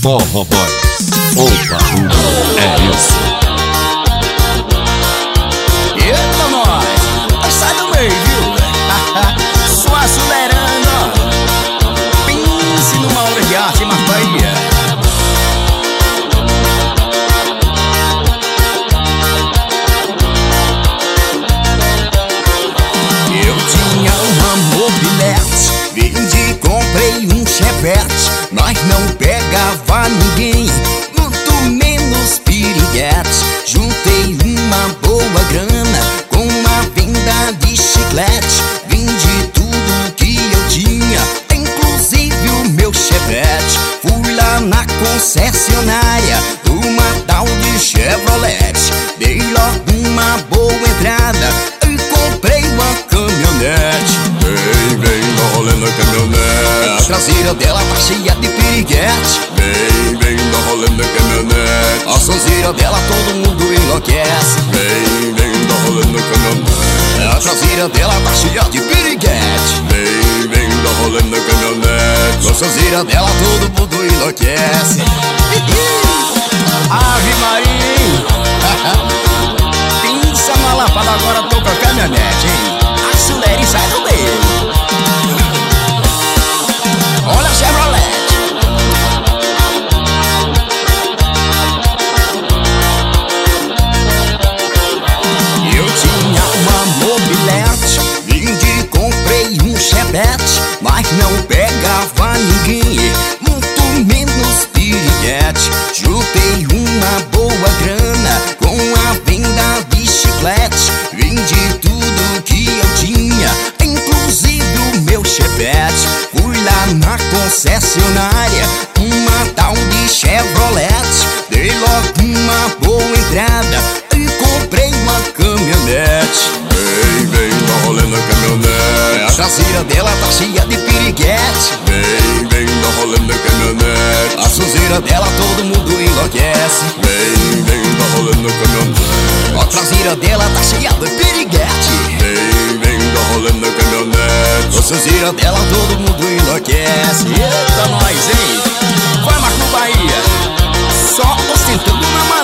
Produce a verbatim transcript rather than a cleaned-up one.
Forró Boys, o barulho é isso. Eita nós, sai do meio, viu? Só acelerando. Pense numa obra de arte, mas Bahia. Eu tinha uma mobilete, vendi, comprei um chevette, mas não pegava ninguém, muito menos piriguete. Juntei uma boa grana com a venda de chiclete, vendi tudo que eu tinha, inclusive o meu chevette. Fui lá na concessionária, uma tal de Chevrolet, dei logo uma boa entrada e comprei uma caminhonete. Vem, vem, tá rolando a caminhonete. A traseira dela tá cheia de piriguete. Vem, vem, tá rolando a caminhonete. A sonzeira dela todo mundo enlouquece. Vem, vem, tá rolando a caminhonete. A traseira dela tá cheia de piriguete. Vem, vem, tá rolando a caminhonete. A sonzeira dela todo mundo enlouquece. Ave Maria. Pensa na lapada, agora tô com a caminhonete, hein? Acelere e sai do meio. Olha a Chevrolet. Eu tinha uma mobilete, vendi, comprei um chevette, mas não pegava ninguém, muito menos piriguete. Juntei uma boa grana com a venda de chiclete, vendi tudo que eu tinha, inclusive o meu chevette. Fui lá na concessionária, uma tal de Chevrolet, dei logo uma boa entrada e comprei uma caminhonete. Vem, vem, tá rolando a caminhonete. A traseira dela tá cheia de piriguete. Vem, vem, tá rolando a caminhonete. A sonzeira dela todo mundo enlouquece. Vem, vem, tá rolando a caminhonete. A traseira dela tá cheia de piriguete. Vem, vem, tá rolando a caminhonete. A sonzeira dela todo mundo enlouquece. Eita nós, hein? Vai, Marco Bahia, só ostentando na mão.